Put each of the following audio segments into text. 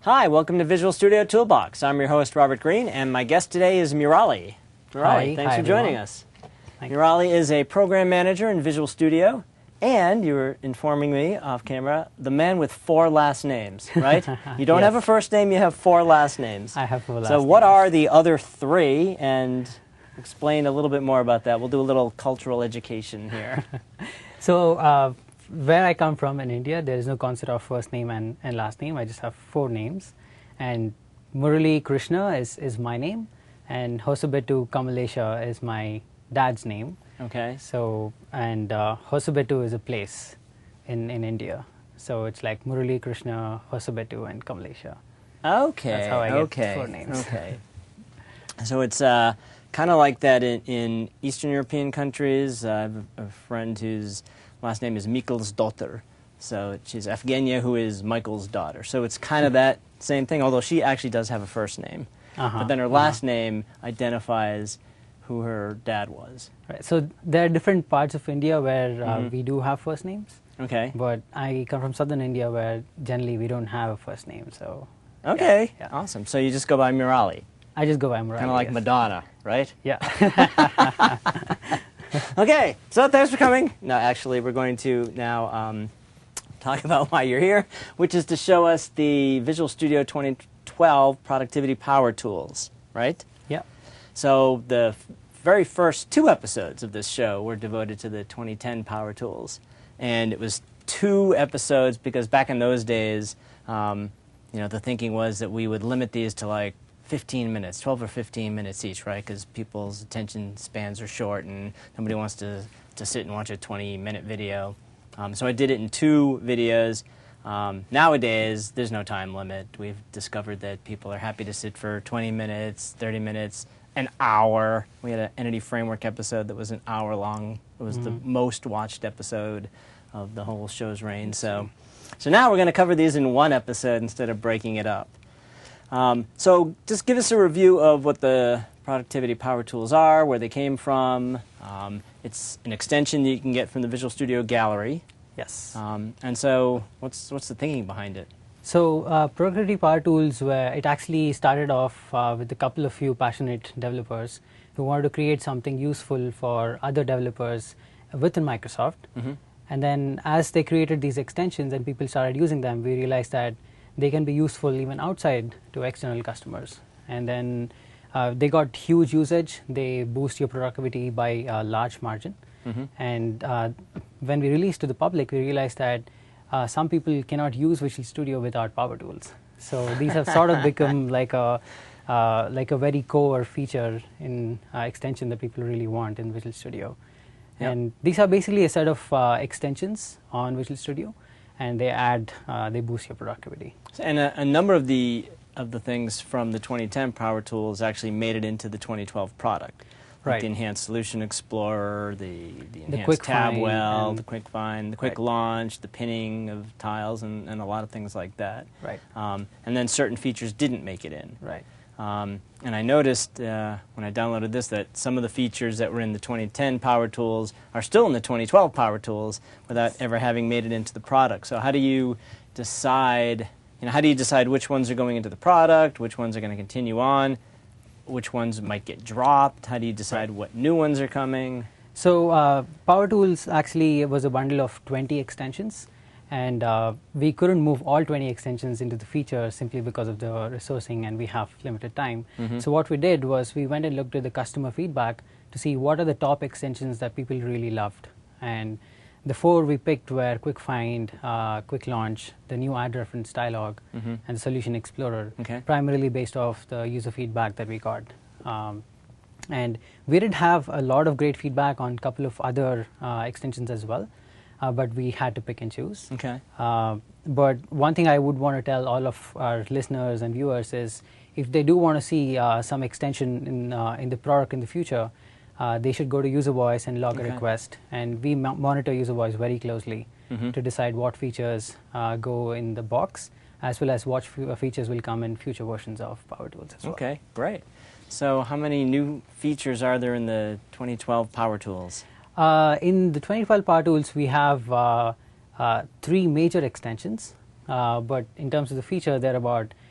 Hi, welcome to Visual Studio Toolbox. I'm your host, Robert Green, and my guest today is Murali. Murali, thanks for joining us. Murali is a program manager in Visual Studio, and you were informing me off camera, the man with 4 last names, right? You don't have a first name, you have 4 last names. I have 4 last names. So what are the other 3, and explain a little bit more about that. We'll do a little cultural education here. So where I come from in India, there is no concept of first name and last name. I just have 4 names. And Murali Krishna is my name, and Hosabetu Kamalesha is my dad's name. Okay. So, and Hosabetu is a place in India. So it's like Murali Krishna, Hosabetu, and Kamalesha. Okay. That's how I get 4 names. Okay. So it's kind of like that in Eastern European countries. I have a friend whose last name is Mikkelsdotter. So she's Evgenia, who is Michael's daughter. So it's kind of that same thing, although she actually does have a first name. But then her last name identifies who her dad was. Right. So there are different parts of India where we do have first names. Okay. But I come from southern India where generally we don't have a first name. So. Okay. Yeah. Awesome. So you just go by Murali. I just go by Murali. Kind of like Madonna, right? Yeah. Okay, so thanks for coming. No, actually, we're going to now talk about why you're here, which is to show us the Visual Studio 2012 Productivity Power Tools, right? Yeah. So the very first 2 episodes of this show were devoted to the 2010 Power Tools. And it was 2 episodes because back in those days, the thinking was that we would limit these to like 15 minutes, 12 or 15 minutes each, right? Because people's attention spans are short and nobody wants to sit and watch a 20-minute video. So I did it in 2 videos. Nowadays, there's no time limit. We've discovered that people are happy to sit for 20 minutes, 30 minutes, an hour. We had an Entity Framework episode that was an hour long. It was the most watched episode of the whole show's reign. So now we're going to cover these in 1 episode instead of breaking it up. So just give us a review of what the Productivity Power Tools are, where they came from. It's an extension that you can get from the Visual Studio Gallery. Yes. And so what's the thinking behind it? So Productivity Power Tools, it actually started off with a few passionate developers who wanted to create something useful for other developers within Microsoft. And then as they created these extensions and people started using them, we realized that they can be useful even outside to external customers. And then they got huge usage. They boost your productivity by a large margin. And when we released to the public, we realized that some people cannot use Visual Studio without Power Tools. So these have sort of become like a very core feature in extension that people really want in Visual Studio. Yep. And these are basically a set of extensions on Visual Studio, and they boost your productivity. And a number of the things from the 2010 Power Tools actually made it into the 2012 product. Like right. The Enhanced Solution Explorer, the Enhanced quick Tab find Well, the Quick Find, the Quick right. Launch, the pinning of tiles, and a lot of things like that. Right. And then certain features didn't make it in. Right. And I noticed when I downloaded this that some of the features that were in the 2010 Power Tools are still in the 2012 Power Tools without ever having made it into the product. So how do you decide which ones are going into the product, which ones are going to continue on, which ones might get dropped? How do you decide what new ones are coming? So Power Tools actually was a bundle of 20 extensions. And we couldn't move all 20 extensions into the feature simply because of the resourcing and we have limited time. So what we did was we went and looked at the customer feedback to see what are the top extensions that people really loved. And the 4 we picked were Quick Find, Quick Launch, the new Add Reference Dialog, and the Solution Explorer, primarily based off the user feedback that we got. And we did have a lot of great feedback on a couple of other extensions as well. But we had to pick and choose. Okay. But one thing I would want to tell all of our listeners and viewers is if they do want to see some extension in the product in the future, they should go to User Voice and log a request. And we monitor User Voice very closely to decide what features go in the box, as well as what features will come in future versions of Power Tools as well. Okay, great. So how many new features are there in the 2012 Power Tools? In the 2012 Power Tools, we have 3 major extensions, but in terms of the feature, there are about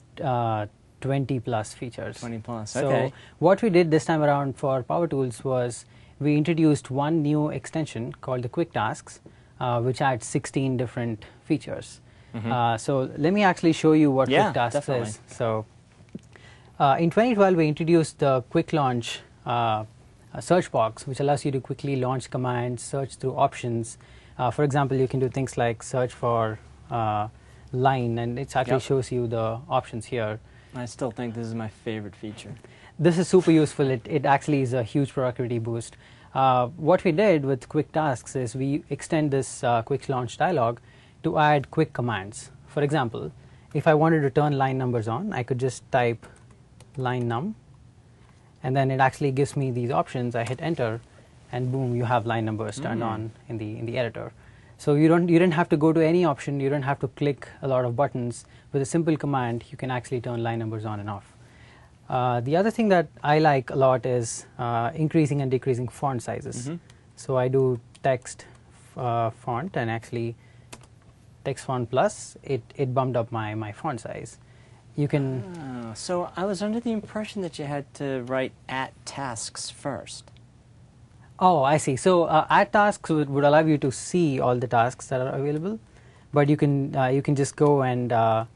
20 plus features. 20 plus, So okay. what we did this time around for Power Tools was we introduced one new extension called the Quick Tasks, which adds 16 different features. So let me actually show you what Quick Tasks definitely. is. So in 2012, we introduced the Quick Launch search box, which allows you to quickly launch commands, search through options. For example, you can do things like search for line, and it actually shows you the options here. I still think this is my favorite feature. This is super useful. It actually is a huge productivity boost. What we did with Quick Tasks is we extend this Quick Launch dialog to add quick commands. For example, if I wanted to turn line numbers on, I could just type line num, and then it actually gives me these options. I hit enter, and boom, you have line numbers turned on in the editor. So you didn't have to go to any option. You don't have to click a lot of buttons. With a simple command, you can actually turn line numbers on and off. The other thing that I like a lot is increasing and decreasing font sizes. So I do text font, and actually text font plus, it bumped up my font size. You can. So I was under the impression that you had to write @tasks first. Oh, I see. So add tasks would allow you to see all the tasks that are available, but you can just go and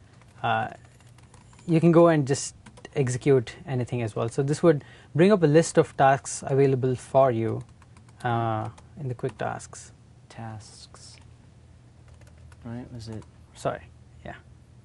just execute anything as well. So this would bring up a list of tasks available for you in the Quick Tasks. Tasks. Right? Was it? Sorry. Yeah.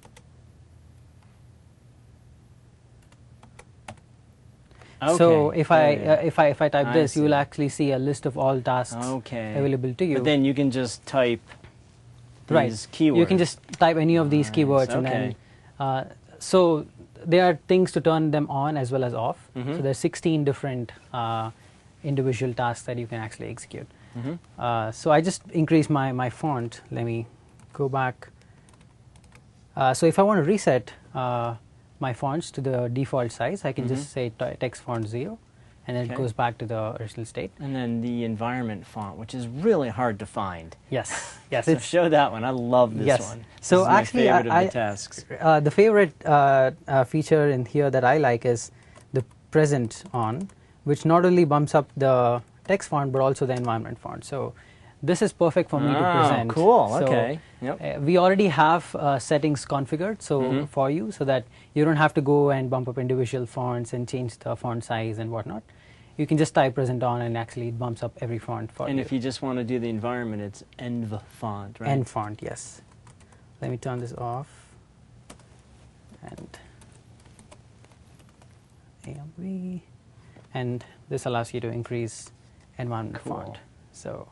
Okay. So if I yeah. if I type I this, you will see. actually see a list of all tasks available to you. But then you can just type these keywords. You can just type any of these keywords, and then so there are things to turn them on as well as off. So there's 16 different individual tasks that you can actually execute. So I just increased my font. Let me go back. So if I want to reset my fonts to the default size, I can just say text font 0, and then it goes back to the original state. And then the environment font, which is really hard to find. Yes, yes. So show that one. I love this one. So this is actually, my favorite of the tasks. The favorite feature in here that I like is the present on, which not only bumps up the text font but also the environment font. So this is perfect for me to present. Cool. So, okay. we already have settings configured for you, so that you don't have to go and bump up individual fonts and change the font size and whatnot. You can just type present on, and actually it bumps up every font for you. And if you just want to do the environment, it's env font, right? Env font, yes. Let me turn this off. And AMV. And this allows you to increase environment font. So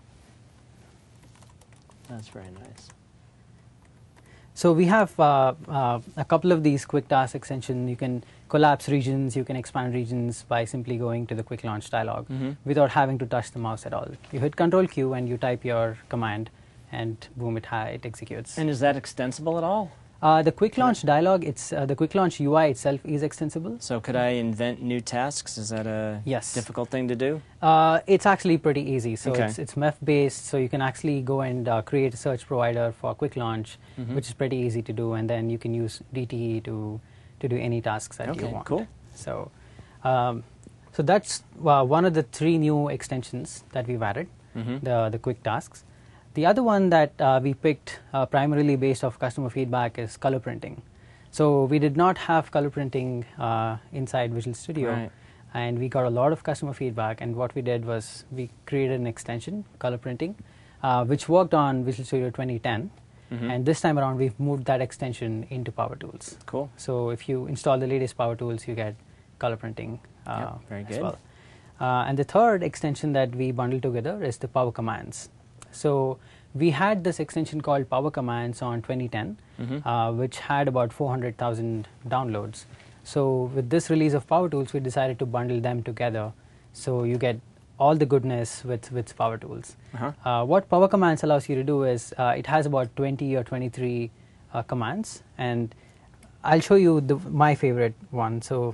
that's very nice. So we have a couple of these Quick Task extensions. You can collapse regions, you can expand regions by simply going to the Quick Launch dialog without having to touch the mouse at all. You hit Control Q and you type your command, and boom, it executes. And is that extensible at all? The Quick Launch dialog, the Quick Launch UI itself is extensible. So could I invent new tasks? Is that a difficult thing to do? It's actually pretty easy. So Okay. it's MEF based, so you can actually go and create a search provider for Quick Launch, which is pretty easy to do, and then you can use DTE to do any tasks that you want. Cool. So, so that's one of the 3 new extensions that we've added, the Quick Tasks. The other one that we picked primarily based off customer feedback is color printing. So we did not have color printing inside Visual Studio, and we got a lot of customer feedback. And what we did was we created an extension, color printing, which worked on Visual Studio 2010. And this time around, we've moved that extension into Power Tools. Cool. So if you install the latest Power Tools, you get color printing very good. as well. And the third extension that we bundled together is the Power Commands. So we had this extension called Power Commands on 2010, which had about 400,000 downloads. So with this release of Power Tools, we decided to bundle them together, so you get all the goodness with Power Tools. What Power Commands allows you to do is it has about 20 or 23 commands, and I'll show you my favorite one. So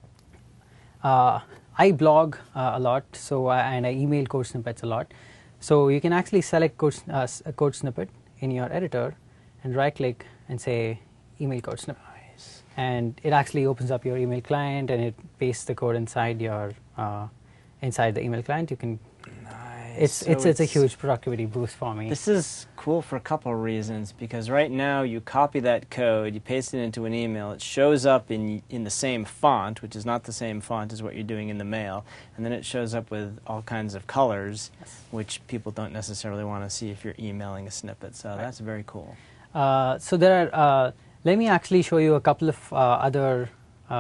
I blog a lot, and I email code snippets a lot. So you can actually select a code snippet in your editor and right-click and say email code snippet. and it actually opens up your email client and it pastes the code inside your inside the email client. You can. Nice. It's a huge productivity boost for me. This is cool for a couple of reasons, because right now you copy that code, you paste it into an email, it shows up in the same font, which is not the same font as what you're doing in the mail, and then it shows up with all kinds of colors, Yes. which people don't necessarily want to see if you're emailing a snippet. So that's very cool. So there are. Let me actually show you a couple of other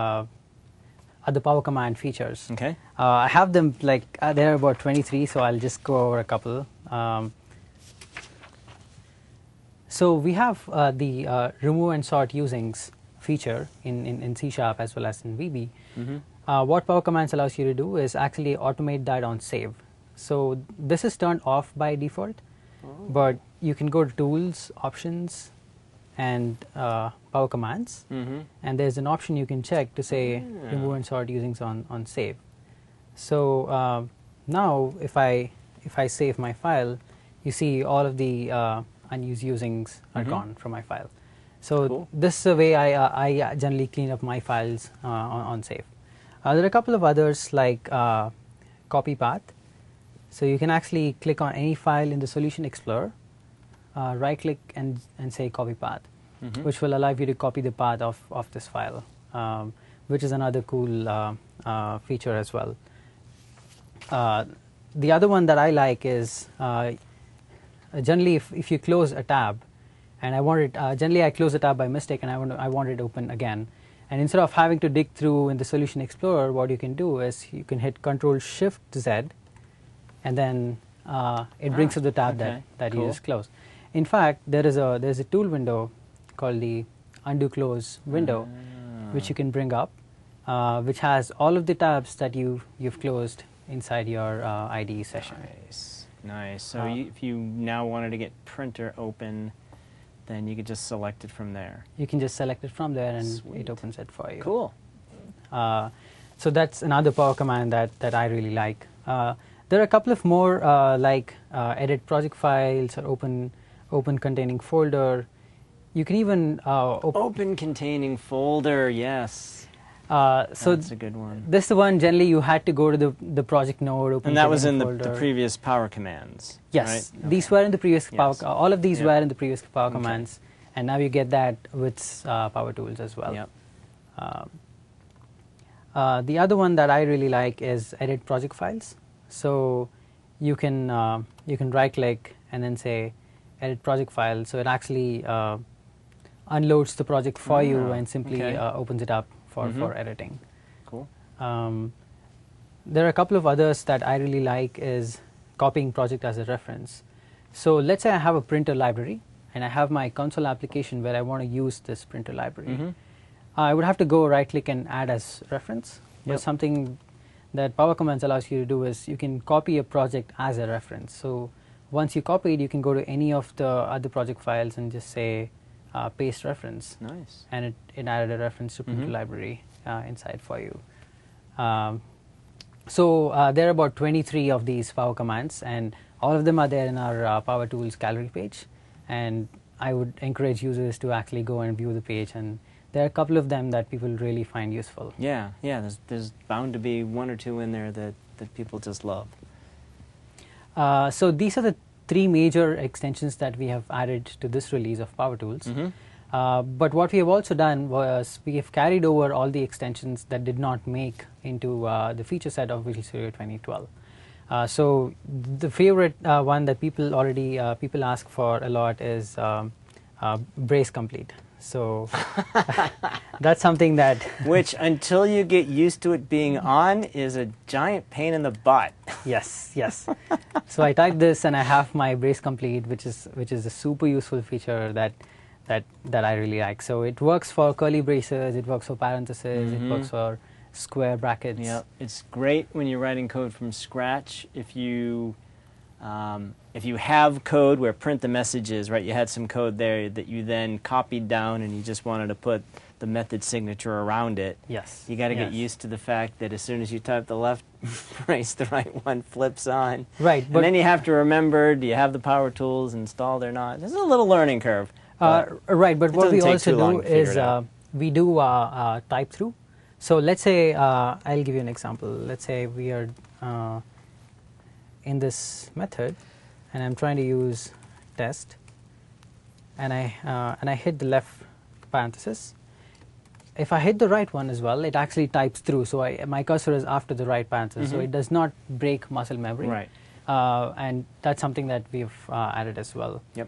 Power Command features. Okay. I have them there are about 23, so I'll just go over a couple. So we have the remove and sort usings feature in C# as well as in VB. What Power Commands allows you to do is actually automate that on save. So this is turned off by default, but you can go to Tools, Options, and Power Commands, and there's an option you can check to say remove and sort usings on save. So now if I save my file, you see all of the unused usings are gone from my file. So Cool. this is the way I generally clean up my files on save. There are a couple of others like copy path. So you can actually click on any file in the Solution Explorer, right click and say copy path, which will allow you to copy the path of this file, which is another cool feature as well. The other one that I like is generally if you close a tab, and I want it, generally I close the tab by mistake and I want it open again. And instead of having to dig through in the Solution Explorer, what you can do is you can hit Control-Shift-Z, and then it brings up the tab that cool. you just closed. In fact, there's a tool window called the Undo Close window, which you can bring up, which has all of the tabs that you've closed inside your IDE session. Nice. So if you now wanted to get printer open, then you could just select it from there. You can just select it from there, and Sweet. it opens it for you. Cool. So that's another Power Command that I really like. There are a couple of more like edit project files or open containing folder. You can even open containing folder. Yes. So that's a good one. This is the one generally you had to go to the project node. Open And that was in folder. the previous Power Commands. Yes, right? these were in the previous Power. Yes. All of these Yep. were in the previous Power Commands, and now you get that with Power Tools as well. Yep. The other one that I really like is edit project files. So you can right click and then say edit project file. So it actually unloads the project for you and simply opens it up for editing. Cool. There are a couple of others that I really like is copying project as a reference. So let's say I have a printer library and I have my console application where I want to use this printer library. I would have to go right click and add as reference. But something that Power Commands allows you to do is you can copy a project as a reference. So once you copy it, you can go to any of the other project files and just say paste reference. Nice. And it added a reference to printer library inside for you. So there are about 23 of these Power Commands, and all of them are there in our Power Tools gallery page. And I would encourage users to actually go and view the page, and there are a couple of them that people really find useful. Yeah. There's bound to be one or two in there that people just love. So these are the 3 major extensions that we have added to this release of Power Tools. But what we have also done was we have carried over all the extensions that did not make into the feature set of Visual Studio 2012. So the favorite one that people ask for a lot is Brace Complete. So that's something that which, until you get used to it being on, is a giant pain in the butt. Yes. So I typed this and I have my Brace Complete, which is a super useful feature that I really like. So it works for curly braces, it works for parentheses, it works for square brackets. Yeah, it's great when you're writing code from scratch. If you have code where print the messages, right? You had some code there that you then copied down, and you just wanted to put the method signature around it. Yes. You got to get used to the fact that as soon as you type the left brace, the right one flips on. Right. And then you have to remember, do you have the Power Tools installed or not? There's a little learning curve. Right, but what we also do is we do type through. So let's say, I'll give you an example. Let's say we are in this method, and I'm trying to use test, and I hit the left parenthesis. If I hit the right one as well, it actually types through. So my cursor is after the right parenthesis, so it does not break muscle memory. Right. And that's something that we've added as well. Yep.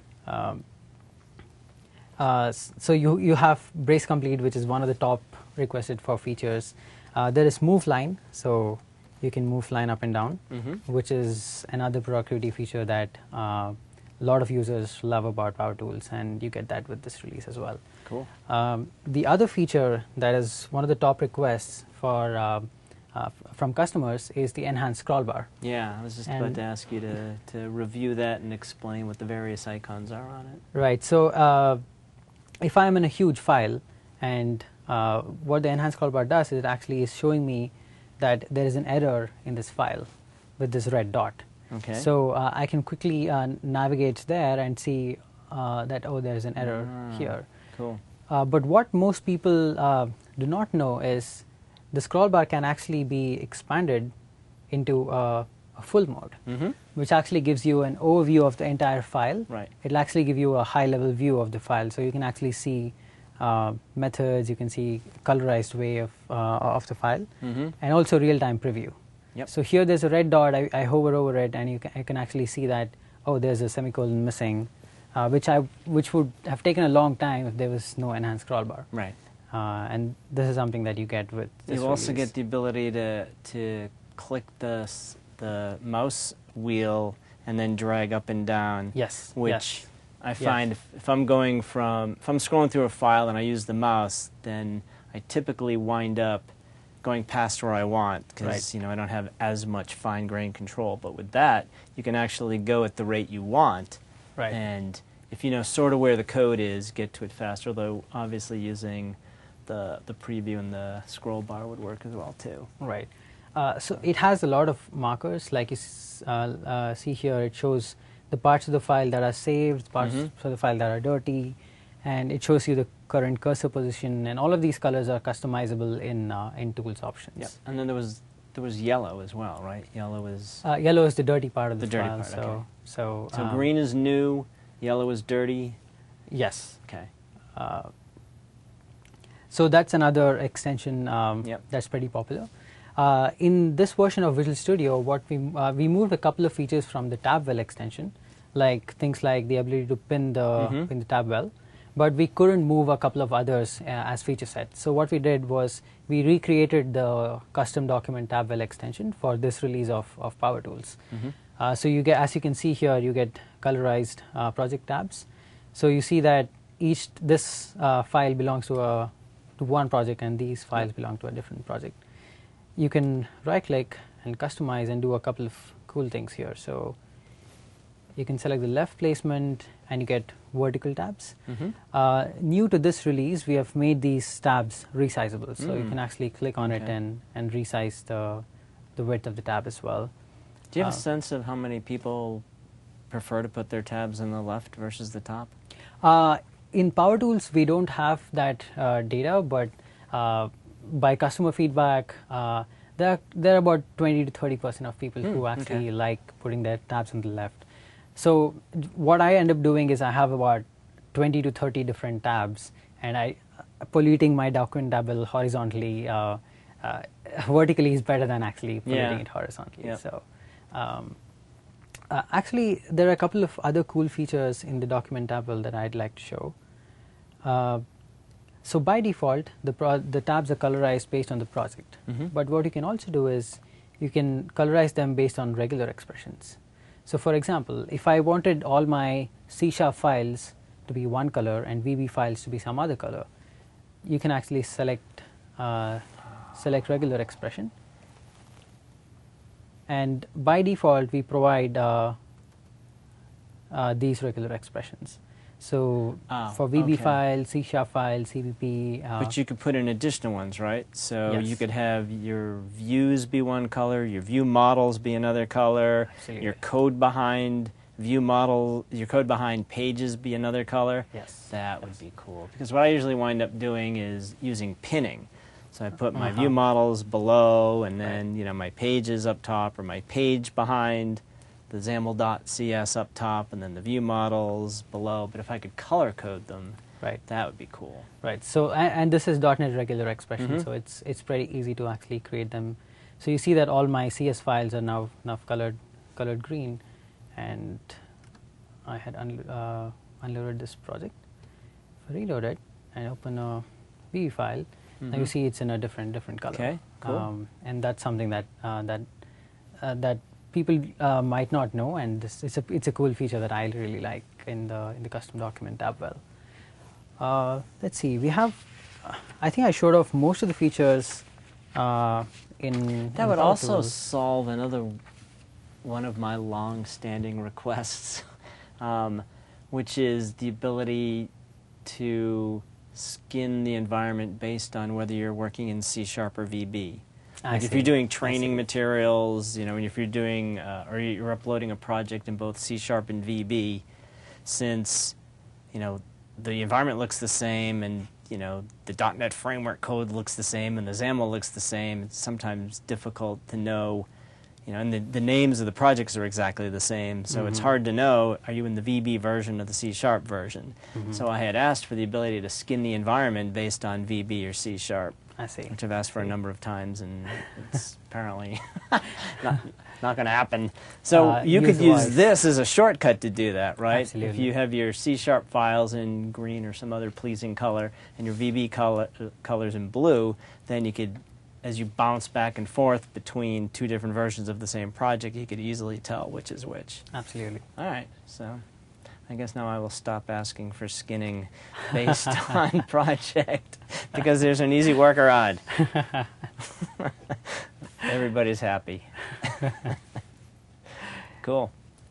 So you have brace complete, which is one of the top requested for features. There is move line, so you can move line up and down, which is another productivity feature that a lot of users love about Power Tools, and you get that with this release as well. Cool. The other feature that is one of the top requests for from customers is the enhanced scroll bar. Yeah, I was just about to ask you to review that and explain what the various icons are on it. Right. So if I'm in a huge file, and what the enhanced scroll bar does is it actually is showing me that there is an error in this file with this red dot. Okay. So I can quickly navigate there and see that, oh, there's an error here. Cool. But what most people do not know is the scroll bar can actually be expanded into a full mode, which actually gives you an overview of the entire file. Right. It'll actually give you a high-level view of the file, so you can actually see methods, you can see colorized way of the file, and also real-time preview. Yep. So here there's a red dot, I hover over it, and I can actually see that, oh, there's a semicolon missing, which would have taken a long time if there was no enhanced scroll bar. Right. And this is something that you get with this You also release. get the ability to click the mouse wheel and then drag up and down. Yes. Which yes. I find if I'm scrolling through a file and I use the mouse, then I typically wind up going past where I want because I don't have as much fine-grained control. But with that, you can actually go at the rate you want. Right. And if you know sort of where the code is, get to it faster. Although obviously using the preview and the scroll bar would work as well too. Right. So it has a lot of markers, like you see here. It shows the parts of the file that are saved, parts of the file that are dirty, and it shows you the current cursor position. And all of these colors are customizable in Tools options. Yep. And then there was yellow as well, right? Yellow is yellow is the dirty part of the dirty file. part. Okay. So green is new, yellow is dirty. Yes. Okay. So that's another extension that's pretty popular. In this version of Visual Studio, what we moved a couple of features from the tab well extension, like things like the ability to pin the tab well, but we couldn't move a couple of others as feature sets. So what we did was we recreated the custom document tab well extension for this release of Power Tools. So you get, as you can see here, you get colorized project tabs. So you see that this file belongs to one project, and these files belong to a different project. You can right-click and customize and do a couple of cool things here. So you can select the left placement, and you get vertical tabs. New to this release, we have made these tabs resizable, so you can actually click on it and resize the width of the tab as well. Do you have a sense of how many people prefer to put their tabs on the left versus the top? In Power Tools, we don't have that data, but by customer feedback, there are about 20 to 30% of people who actually like putting their tabs on the left. So what I end up doing is I have about 20 to 30 different tabs, and I polluting my document table horizontally. Vertically is better than actually polluting it horizontally. Yep. So. Actually, there are a couple of other cool features in the document table that I'd like to show. So by default, the tabs are colorized based on the project. But what you can also do is you can colorize them based on regular expressions. So for example, if I wanted all my C# files to be one color and VB files to be some other color, you can actually select regular expression. And by default, we provide these regular expressions. So for VB files, C# files, CBP. But you could put in additional ones, right? So Yes. you could have your views be one color, your view models be another color, Absolutely. your code behind view model, your code behind pages be another color, Yes. that would be cool. Because what I usually wind up doing is using pinning. So I put my view models below, and then my pages up top, or my page behind the XAML.cs up top, and then the view models below. But if I could color code them, that would be cool. Right. So and this is .NET regular expression, so it's pretty easy to actually create them. So you see that all my CS files are now colored green, and I had unloaded this project. If I reload it and open a VB file, now you see it's in a different color. Okay, cool. And that's something that that people might not know, and it's a cool feature that I really like in the custom document tab. Let's see. We have. I think I showed off most of the features in. That would also solve another one of my long-standing requests, which is the ability to skin the environment based on whether you're working in C# or VB. Like if you're doing training materials, if you're doing or you're uploading a project in both C# and VB, since the environment looks the same, and the .NET framework code looks the same, and the XAML looks the same, it's sometimes difficult to know. And the names of the projects are exactly the same, so it's hard to know, are you in the VB version or the C# version? So I had asked for the ability to skin the environment based on VB or C#. I see. Which I've asked for a number of times, and it's apparently not going to happen. So you could use this as a shortcut to do that, right? Absolutely. If you have your C# files in green or some other pleasing color, and your VB colors in blue, then you could, as you bounce back and forth between two different versions of the same project, you could easily tell which is which. Absolutely. All right, so I guess now I will stop asking for skinning based on project, because there's an easy workaround. Everybody's happy. Cool.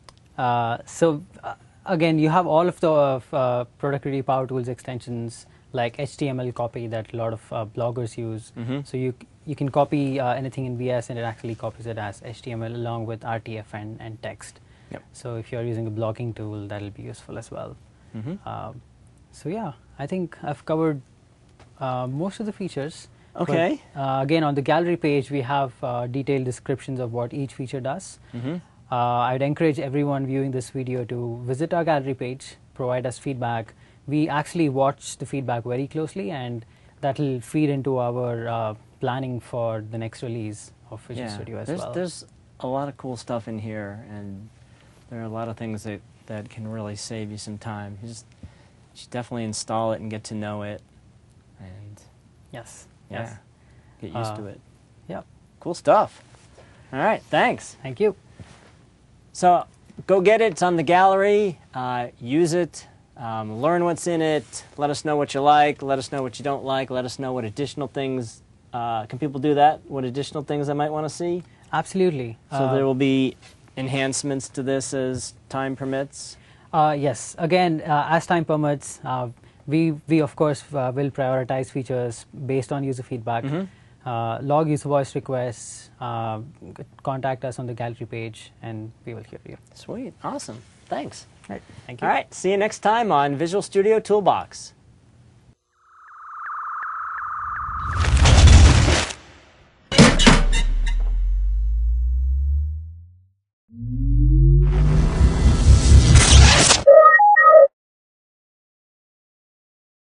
Again, you have all of the Productivity Power Tools extensions like HTML copy that a lot of bloggers use. So you can copy anything in VS, and it actually copies it as HTML along with RTF and text. Yep. So if you're using a blogging tool, that'll be useful as well. So yeah, I think I've covered most of the features. Okay. But, again, on the gallery page, we have detailed descriptions of what each feature does. I'd encourage everyone viewing this video to visit our gallery page, provide us feedback. We actually watch the feedback very closely, and that'll feed into our planning for the next release of Visual Studio as well. There's a lot of cool stuff in here, and there are a lot of things that can really save you some time. You should definitely install it and get to know it, and get used to it. Yep. Cool stuff. All right, thanks. Thank you. So go get it. It's on the gallery. Use it. Learn what's in it. Let us know what you like. Let us know what you don't like. Let us know what additional things. Can people do that? What additional things they might want to see? Absolutely. So there will be enhancements to this as time permits? Yes. Again, as time permits, we of course will prioritize features based on user feedback. Log user voice requests, contact us on the gallery page, and we will hear you. Sweet. Awesome. Thanks. All right. Thank you. All right. See you next time on Visual Studio Toolbox.